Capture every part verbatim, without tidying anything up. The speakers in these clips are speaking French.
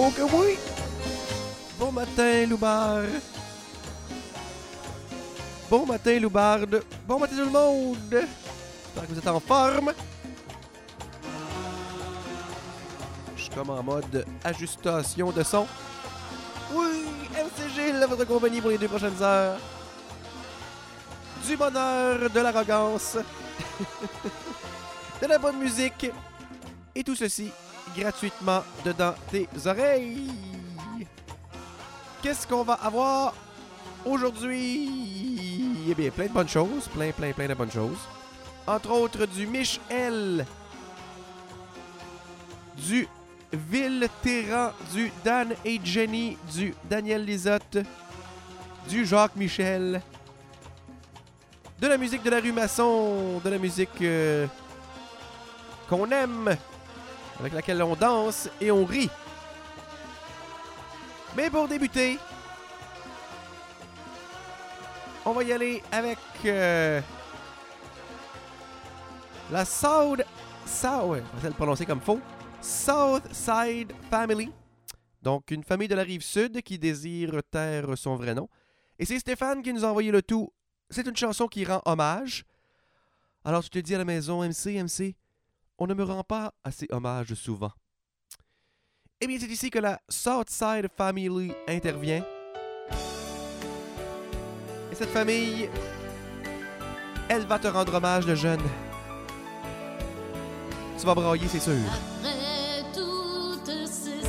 Oh que oui! Bon matin, Loubard! Bon matin, Loubarde! Bon matin, tout le monde! J'espère que vous êtes en forme! Je suis comme en mode ajustation de son. Oui! M C G, là, votre compagnie pour les deux prochaines heures. Du bonheur, de l'arrogance, de la bonne musique. Et tout ceci gratuitement dedans tes oreilles. Qu'est-ce qu'on va avoir aujourd'hui? Eh bien, plein de bonnes choses. Plein, plein, plein de bonnes choses. Entre autres, du Michel, du Ville Terran, du Dan et Jenny, du Daniel Lisotte, du Jacques Michel, de la musique de la rue Masson, de la musique euh, qu'on aime, avec laquelle on danse et on rit. Mais pour débuter, on va y aller avec euh, la South... South... On va le prononcer comme faux. Southside Family. Donc, une famille de la Rive-Sud qui désire taire son vrai nom. Et c'est Stéphane qui nous a envoyé le tout. C'est une chanson qui rend hommage. Alors, tu te dis à la maison, M C, M C, on ne me rend pas assez hommage souvent. Eh bien, c'est ici que la Southside Family intervient. Et cette famille, elle va te rendre hommage, le jeune. Tu vas brailler, c'est sûr. Après toutes ces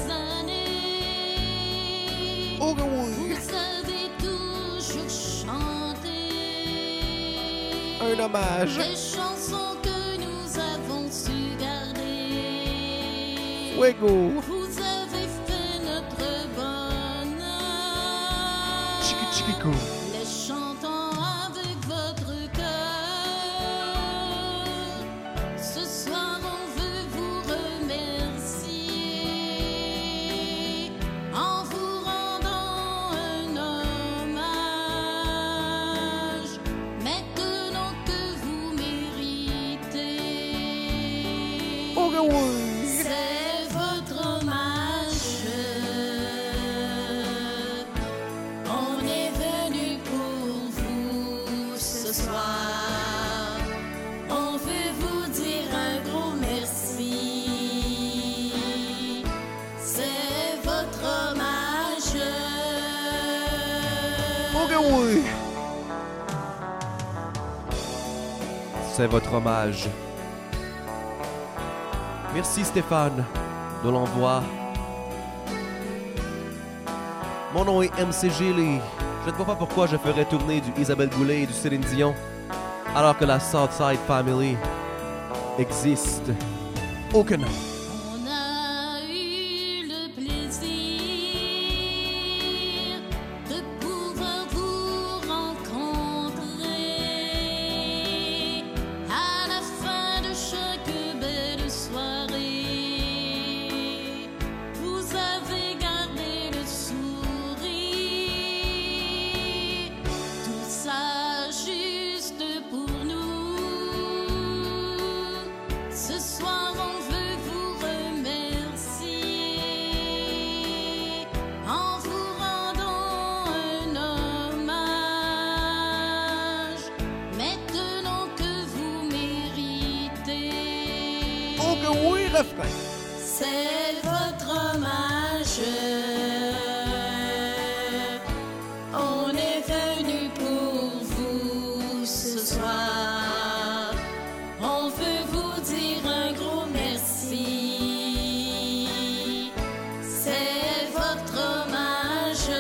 années, Oh oui! vous avez toujours chanté Un hommage. des chansons que nous avons su garder. Fuego! Vous avez fait notre bonheur, Chiki chikiko. les chantons avec votre cœur. Ce soir on veut vous remercier en vous rendant un hommage, maintenant que vous méritez. Oh oui! C'est votre hommage. On est venu pour vous ce soir. On veut vous dire un gros merci. C'est votre hommage. Oh que oui! C'est votre hommage. Merci Stéphane de l'envoi. Mon nom est M C G Lee. Je ne vois pas pourquoi je ferais tourner du Isabelle Boulay et du Céline Dion alors que la Southside Family existe. Aucun nom. On a eu le plaisir de pouvoir vous rencontrer à la fin de chaque belle soirée. Vous avez gardé le sourire, tout ça juste pour nous. Ce soir on veut vous remercier en vous rendant un hommage, maintenant que vous méritez. Oh que oui, refrain. C'est votre hommage. On est venu pour vous ce soir. On veut vous dire un gros merci. C'est votre hommage.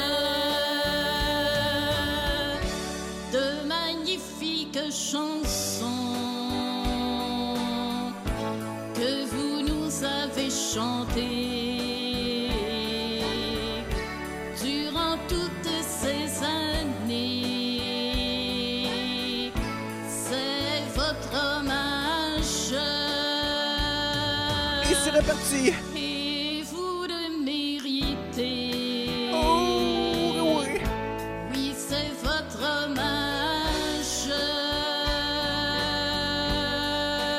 De magnifiques chansons que vous nous avez chantées durant toutes ces années. C'est votre hommage. Et c'est reparti. Et vous le méritez. Oh oui. Oui, c'est votre hommage.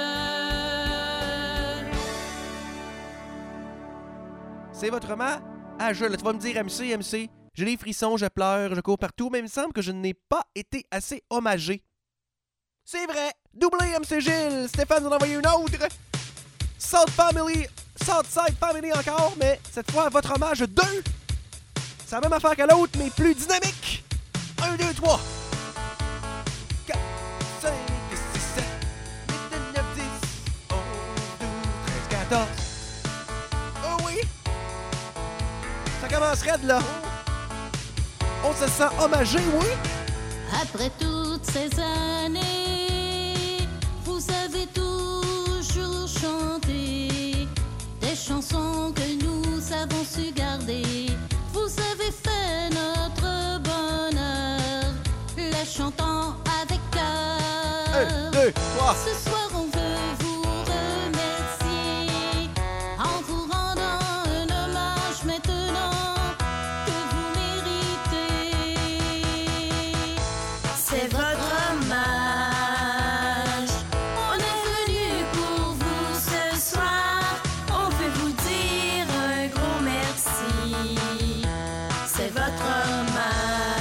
C'est votre main? Ah, je, là, tu vas me dire M C, M C. J'ai les frissons, je pleure, je cours partout, mais il me semble que je n'ai pas été assez hommagé. C'est vrai! Doublé M C Gilles! Stéphane nous en a envoyé une autre! South Family, Southside Family encore, mais cette fois, votre hommage deux! C'est la même affaire que l'autre, mais plus dynamique! un, deux, trois! quatre, cinq, six, sept, huit, neuf, dix, onze, douze, treize, quatorze. Oh oui! Ça commence raide, là! On se sent hommagé, oui! Après toutes ces années, vous avez toujours chanté des chansons que nous avons su garder. Vous avez fait notre bonheur, les chantant avec cœur. Un, deux, trois. Ce soir, on veut vous remercier en vous rendant un hommage maintenant que vous méritez. C'est votre hommage. On est venu pour vous ce soir. On veut vous dire un gros merci. C'est votre hommage.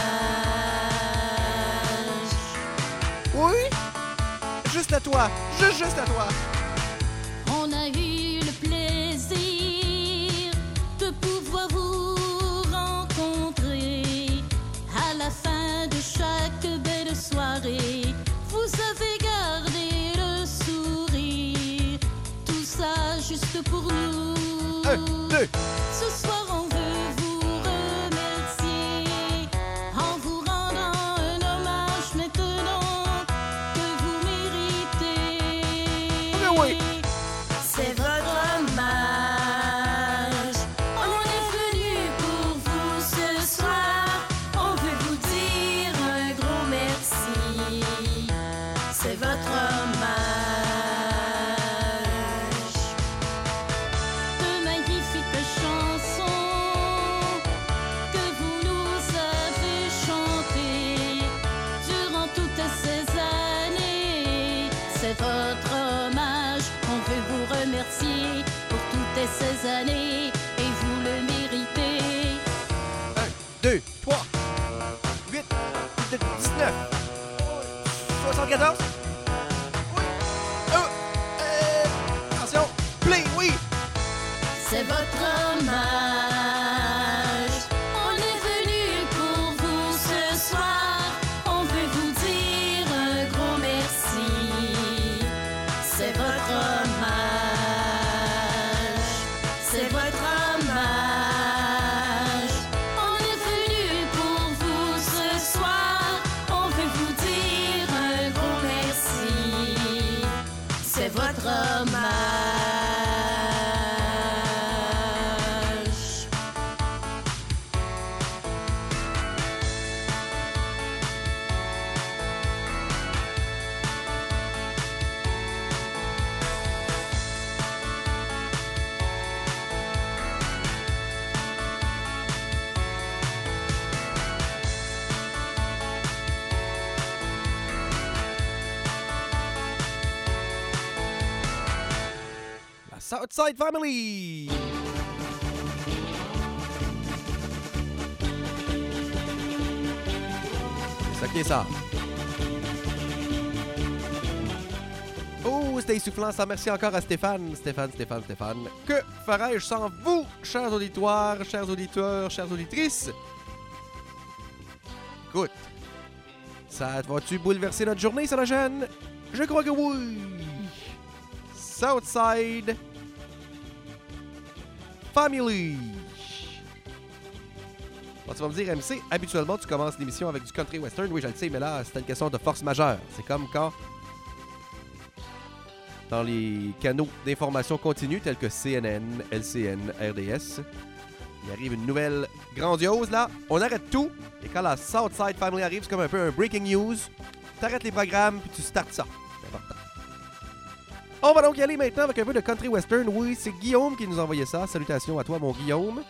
Oui? Juste à toi! Juste, juste à toi! On a eu le plaisir de pouvoir vous rencontrer à la fin de chaque belle soirée. Vous avez gardé le sourire, tout ça juste pour nous. Un, deux. Ce soir, on veut vous remercier en vous rendant un hommage maintenant que vous méritez. Oui, oui. C'est votre hommage. On est venu pour vous ce soir. On veut vous dire un gros merci. C'est votre hommage. De magnifiques chansons que vous nous avez chantées durant toutes ces années. C'est votre hommage. On veut vous remercier pour toutes ces années et vous le méritez. un, deux, trois, huit, dix-neuf, soixante-quatorze. Oui. Un, euh, attention. Play, oui. C'est votre hommage. On est venu pour vous ce soir. On veut vous dire un gros merci. C'est votre hommage. C'est votre hommage. On est venu pour vous ce soir. On veut vous dire un gros merci. C'est votre hommage. La Southside Family. C'est ça qui est ça. Oh, c'était essoufflant. Ça, merci encore à Stéphane. Stéphane, Stéphane, Stéphane. Que ferais-je sans vous, chers auditoires, chers auditeurs, chères auditrices? Écoute, ça va-tu bouleverser notre journée, ça, la jeune? Je crois que oui. Southside Family. Bon, tu vas me dire, M C, habituellement, tu commences l'émission avec du country western. Oui, je le sais, mais là, c'est une question de force majeure. C'est comme quand, dans les canaux d'information continue tels que C N N, L C N, R D S, il arrive une nouvelle grandiose, là. On arrête tout. Et quand la Southside Family arrive, c'est comme un peu un breaking news. T'arrêtes les programmes, puis tu startes ça. C'est important. On va donc y aller maintenant avec un peu de country western. Oui, c'est Guillaume qui nous a envoyé ça. Salutations à toi, mon Guillaume.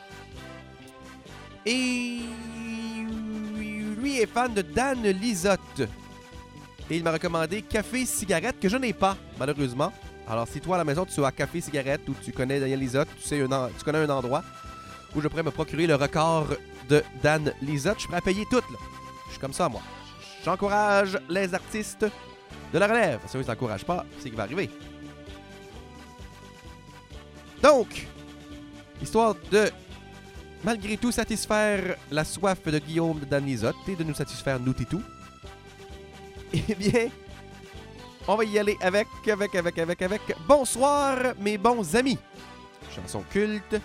Et lui est fan de Dan Lisotte. Et il m'a recommandé Café Cigarette, que je n'ai pas, malheureusement. Alors, si toi, à la maison, tu as Café Cigarette ou tu connais Daniel Lisotte, tu, sais un en... tu connais un endroit où je pourrais me procurer le record de Dan Lizotte. Je suis prêt à payer tout, là. Je suis comme ça, moi. J'encourage les artistes de la relève. Si on ne les encourage pas, c'est ce qui va arriver. Donc, histoire de, malgré tout, satisfaire la soif de Guillaume de Dan Lizotte et de nous satisfaire nous et tout, eh bien, on va y aller avec, avec, avec, avec, avec « Bonsoir, mes bons amis ». Chanson culte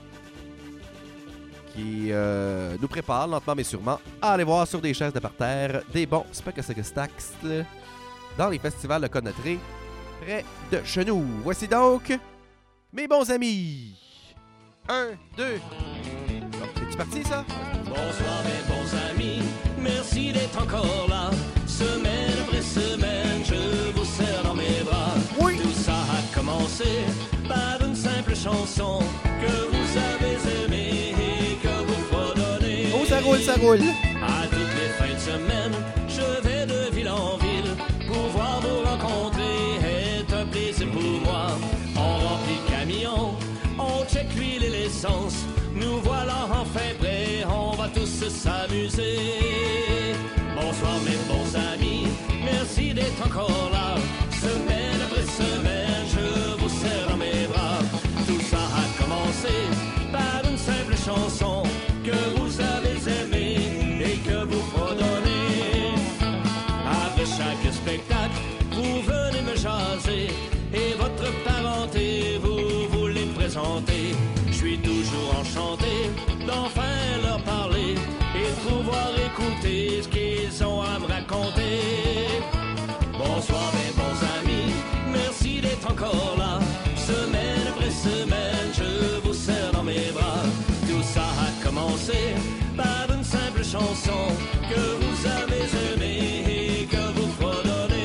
qui euh, nous prépare lentement mais sûrement à aller voir sur des chaises de parterre des bons spectacles dans les festivals de Connetré près de chez nous. Voici donc mes bons amis. Un, deux. C'est-tu parti, ça? Bonsoir mes bons amis, merci d'être encore là. Semaine après semaine, je vous serre dans mes bras. Oui. Tout ça a commencé par une simple chanson que vous avez aimée et que vous fredonnez. Oh, ça roule, ça roule. À toutes les fins de semaine, je vais de ville en ville. Pouvoir vous rencontrer est un plaisir pour moi. On remplit le camion, on check l'huile et l'essence. Nous voilà enfin prêts, on va tous s'amuser. Bonsoir mes bons amis, merci d'être encore là. Semaine après semaine, je vous serre dans mes bras. Tout ça a commencé par une simple chanson que vous avez aimée et que vous fredonnez. Après chaque spectacle, vous venez me jaser et votre parenté, vous voulez me présenter. Je suis toujours enchanté d'enfin leur parler et de pouvoir écouter ce qu'ils ont à me raconter. Bonsoir mes bons amis, merci d'être encore là. Semaine après semaine, je vous serre dans mes bras. Tout ça a commencé par une simple chanson que vous avez aimée et que vous fredonnez.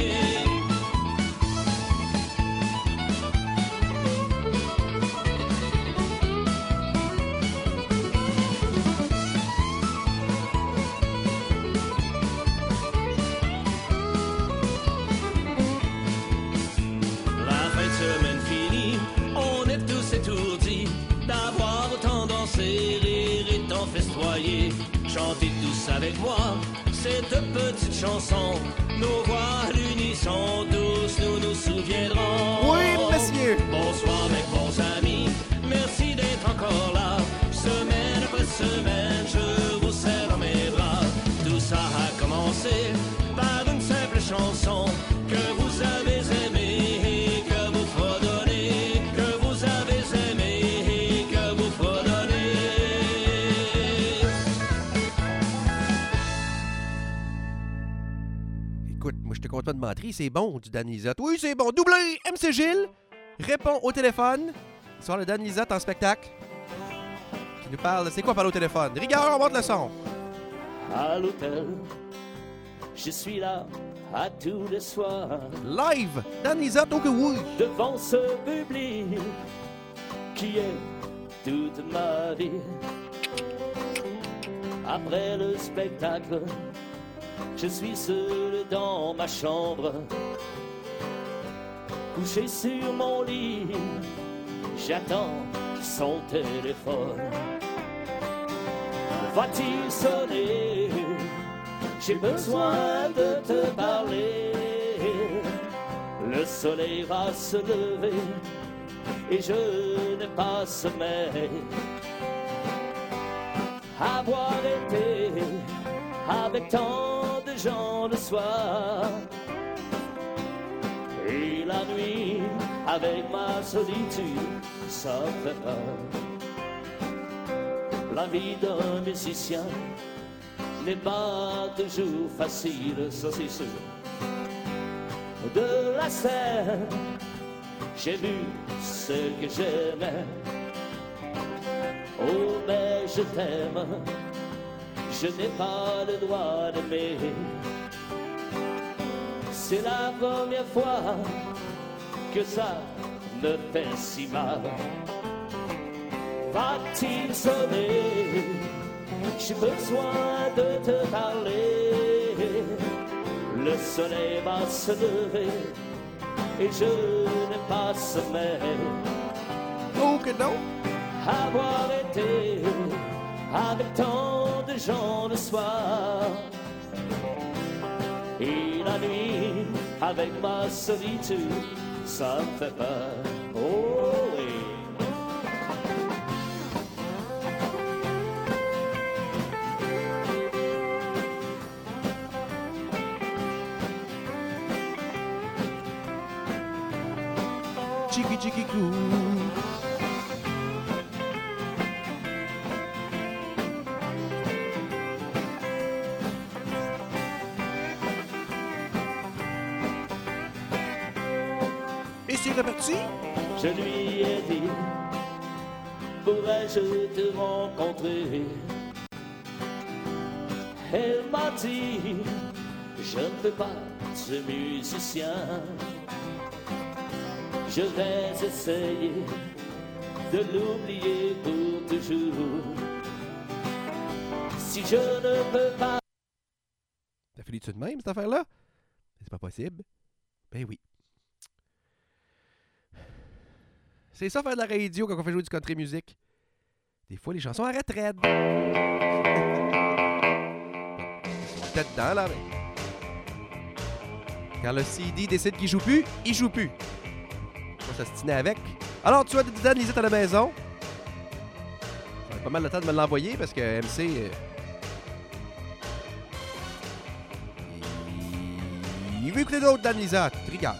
D'avoir autant dansé, rire et tant festoyer. Chantez tous avec moi cette petite chanson. Nos voix à l'unisson, tous nous nous souviendrons. Oui, monsieur. Bonsoir mes bons amis, merci d'être encore là. Semaine après semaine, je vous serre dans mes bras. Tout ça a commencé par une simple chanson que vous avez aimée et que vous fredonnez. Que vous avez aimée. Écoute, moi, je te compte pas de mentir, c'est bon, du Dan Lizotte. Oui, c'est bon. Doublé, M C Gilles répond au téléphone. Il sort le Dan Lizotte en spectacle. Qui nous parle. C'est quoi parler au téléphone? Rigueur, on monte le son. À l'hôtel, je suis là à tous les soirs. Live, Dan Lizotte, oh que oui. Devant ce public qui est toute ma vie. Après le spectacle, je suis seul dans ma chambre, couché sur mon lit, j'attends son téléphone. Va-t-il sonner? J'ai besoin de te parler. Le soleil va se lever et je n'ai pas sommeil. Avoir été avec tant de gens le soir et la nuit avec ma solitude, ça fait peur. La vie d'un musicien n'est pas toujours facile, ça c'est sûr. De la scène, j'ai vu ce que j'aimais. Oh mais je t'aime, je n'ai pas le droit d'aimer. C'est la première fois que ça me fait si mal. Va-t-il sonner? J'ai besoin de te parler. Le soleil va se lever et je n'ai pas sommeil. Oh que non! avoir été avec tant de gens le soir. Et la nuit, avec ma solitude, ça me fait peur. Oh oui. Chiki chiki cou. Et c'est reparti. Je lui ai dit, pourrais-je te rencontrer? Elle m'a dit, je ne peux pas, ce musicien. Je vais essayer de l'oublier pour toujours. Si je ne peux pas... T'as fallu tout de même, cette affaire-là? C'est pas possible. Ben oui. C'est ça, faire de la radio quand on fait jouer du country music. Des fois, les chansons arrêtent raide. Bon, ils sont peut-être dedans, là, mais... Quand le C D décide qu'il joue plus, il joue plus. On va s'astiner avec. Alors, tu as des Dan Lisette à la maison. Ça va être pas mal le temps de me l'envoyer parce que M C... Euh... Il veut écouter d'autres Dan Lisette. Regarde.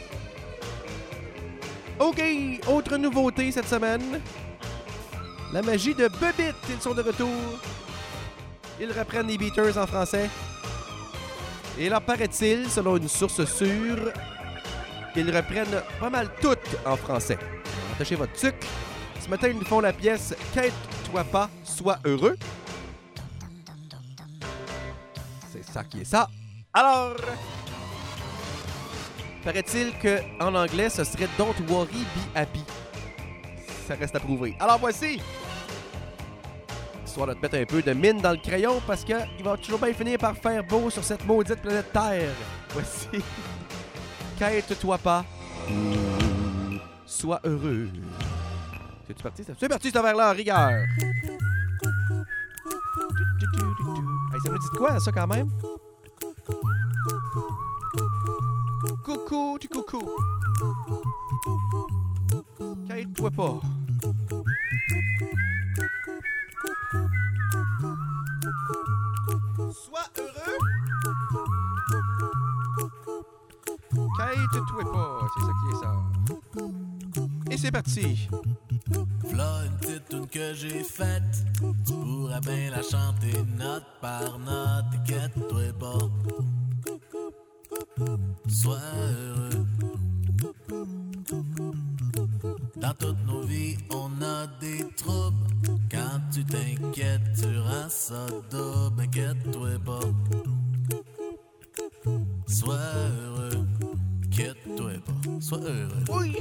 OK, autre nouveauté cette semaine. La magie de Bebit. Ils sont de retour. Ils reprennent les Beaters en français. Et là, paraît-il, selon une source sûre, qu'ils reprennent pas mal toutes en français. Attachez votre sucre. Ce matin, ils nous font la pièce « Quête-toi pas, sois heureux ». C'est ça qui est ça. Alors, paraît-il qu'en anglais, ce serait « Don't worry, be happy ». Ça reste à prouver. Alors voici, histoire de te mettre un peu de mine dans le crayon, parce qu'il va toujours bien finir par faire beau sur cette maudite planète Terre. Voici. Quête-toi pas. Sois heureux. C'est-tu parti? C'est parti, cette affaire-là, en rigueur. Hey, ça me dit de quoi, ça, quand même? Coucou, tu coucou. Quête-toi pas. Sois heureux. Quête-toi pas, c'est ça qui est ça. Et c'est parti. V'là une petite toune que j'ai faite, tu pourrais bien la chanter note par note, inquiète-toi pas. Sois heureux. Dans toutes nos vies, on a des troubles. Quand tu t'inquiètes, tu rends ça double. Inquiète-toi pas. Sois heureux. Inquiète-toi pas. Sois heureux. Oui.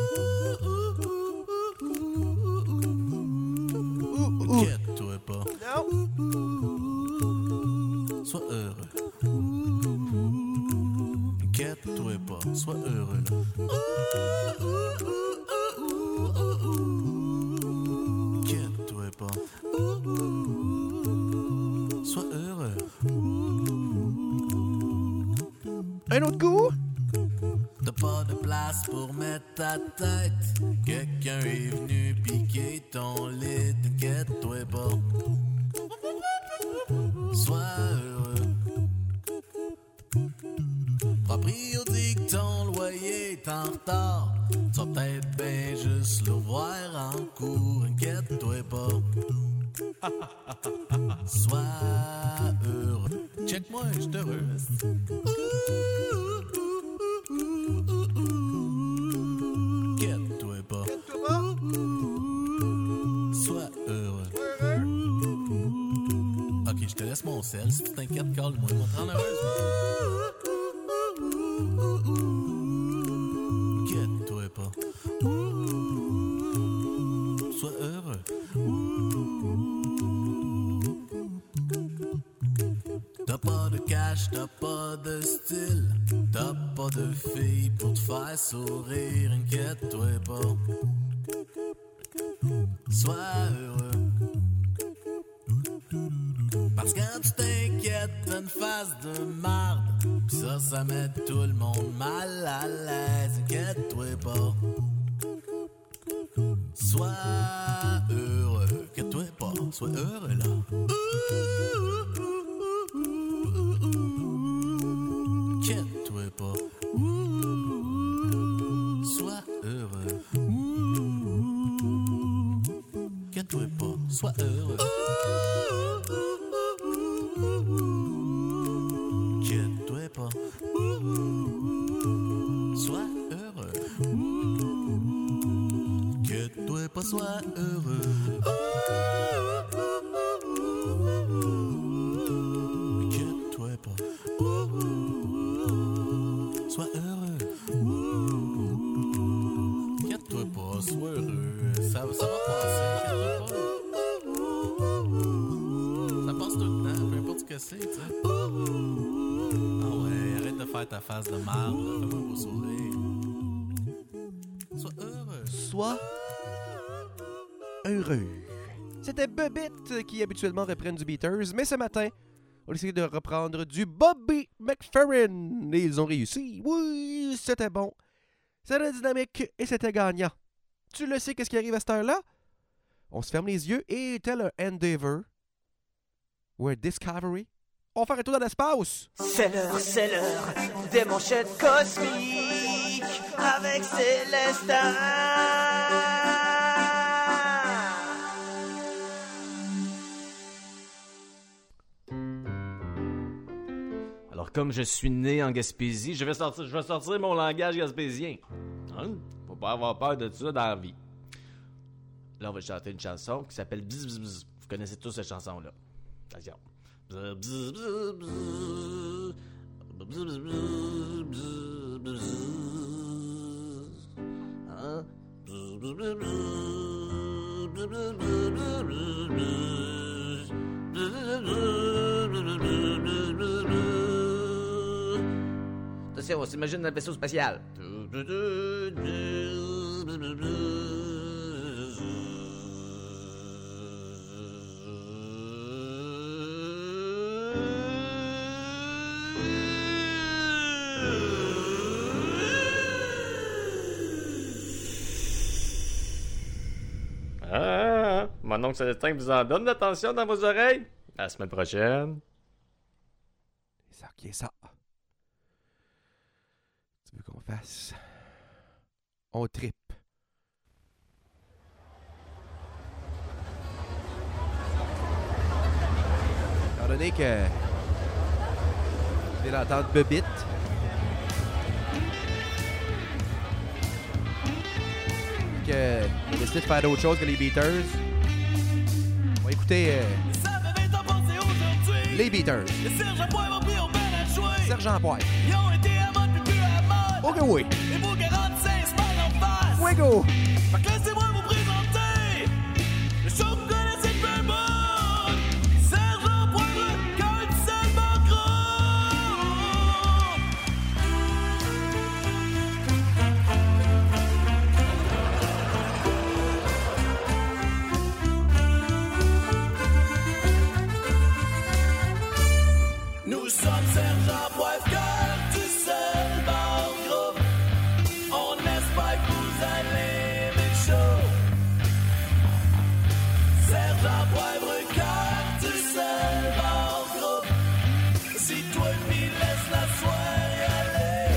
Inquiète-toi pas. Non. Sois heureux. Inquiète-toi pas. Sois heureux. Inquiète-toi pas. Sois heureux. Un autre coup? T'as pas de place pour mettre ta tête. Quelqu'un est venu piquer ton lit. Inquiète-toi pas. Sois heureux. Proprio dit que ton loyer est en retard. Tu vas peut-être bien juste le voir en cours. Inquiète-toi pas. Sois heureux. Check-moi, je suis heureux. Inquiète-toi pas. Sois heureux. Ok, je te laisse mon sel. Si tu t'inquiètes, calme-moi. Je vais te rendre heureuse. Inquiète-toi pas. Sois heureux. T'as pas de cash, t'as pas de style. T'as pas de fille pour te faire sourire. Inquiète-toi pas. sois heureux. Parce que quand tu t'inquiètes, t'as une face de marde. Pis ça, ça met tout le monde mal à l'aise. Inquiète-toi pas. Sois heureux. Inquiète-toi pas. Sois heureux là. Inquiète-toi pas. Sois heureux. Inquiète-toi pas. Sois heureux. Inquiète-toi pas. Sois heureux. Inquiète-toi pas, sois heureux. Inquiète-toi pas. Sois heureux. Inquiète-toi pas, sois heureux. Ça, ça va passer, inquiète-toi pas. Ça passe tout le temps, peu importe ce que c'est, tu sais. Ah ouais, arrête de faire ta face de marde, là. Fais-moi un beau sourire. Sois heureux. Sois heureux. C'était Bobbitt qui habituellement reprennent du Beaters, mais ce matin, on a essayé de reprendre du Bobby McFerrin. Et ils ont réussi. Oui, c'était bon. C'était dynamique et c'était gagnant. Tu le sais, qu'est-ce qui arrive à cette heure-là? On se ferme les yeux et tel un Endeavour ou un Discovery, on fait un tour dans l'espace. C'est l'heure, c'est l'heure des manchettes cosmiques avec Célestin. Alors, comme je suis né en Gaspésie, je vais sortir, je vais sortir mon langage gaspésien. Hein? Faut pas avoir peur de ça dans la vie. Là, on va chanter une chanson qui s'appelle Bzz Bzz Bzz. Vous connaissez tous cette chanson-là. Attention. Bzz Bzz Bzz Bzz. Bzz Bzz Bzz Bzz Bzz. Hein? Bzz Bzz Bzz Bzz. Bzz Bzz Bzz Bzz. Attention, on s'imagine dans le vaisseau spatial. Ah, mon oncle Célestin vous en donne l'attention dans vos oreilles. À la semaine prochaine. C'est ça qui est ça. Tu veux qu'on fasse? On trippe. Étant donné que vous allez entendre Bobbitt, que on a décidé de faire d'autres choses que les Beaters, on va écouter euh, les Beaters. Sergent Poivre. Ils ont été à mode, puis plus à mode. Ok, oui. Et pour quarante-cinq semaines en face. Wiggle. Fait que laissez-moi vous présenter le show que vous connaissez depuis un bout. Sergent Poivre, qu'un seul banqueroute. Nous sommes Sergent Poivre, cœur du seul bar groupe. On espère que vous allez aimer le show. Sergent Poivre, cœur du seul bar groupe. Si toi pis laisse la soirée aller.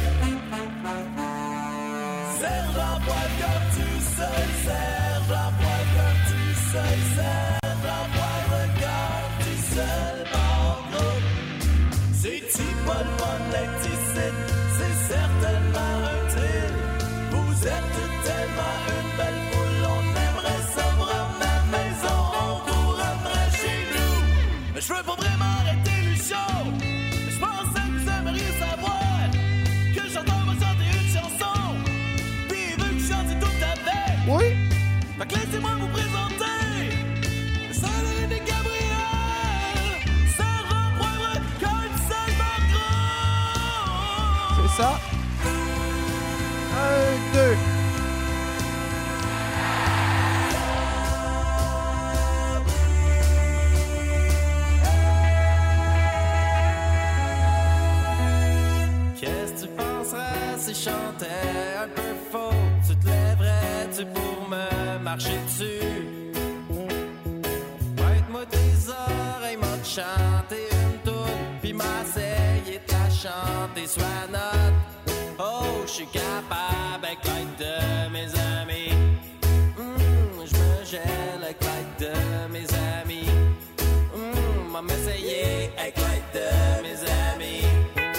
Sergent Poivre, cœur du seul. Sergent Poivre, cœur du seul. Sergent Poivre, cœur du seul bar groupe. C'est-tu pas le fun d'acticite? C'est certainement un thrill. Vous êtes tellement une belle foule. On aimerait ça vous ramener à la maison. On vous ramènerait chez nous. Mais je veux pas vraiment arrêter le show. Mais je pensais que vous aimeriez savoir que j'entends me chanter une chanson. Puis il veut que je chante tout avec. Oui. Fait que laissez-moi vous présenter le Saint-Denis de Gabriel. Sergent Poivre, cœur du seul banqueroute. C'est ça. Un, deux. chantais un peu faux. Tu te lèverais-tu pour me marcher dessus? Prête-moi tes oreilles, m'a chanter une toune, puis m'essayer de la chanter sur la note. Oh, je suis capable avec l'aide de mes amis. Mmh, je me gèle avec l'aide de mes amis. Mmh, m'a m'essayer avec l'aide de mes amis.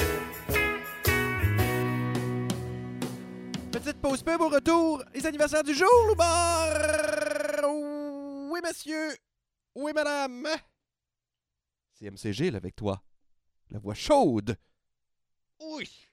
Petite pause pub au retour. Les anniversaires du jour, Loubar! Oui, monsieur. Oui, madame. C'est M C G, là, avec toi. La voix chaude. Oui.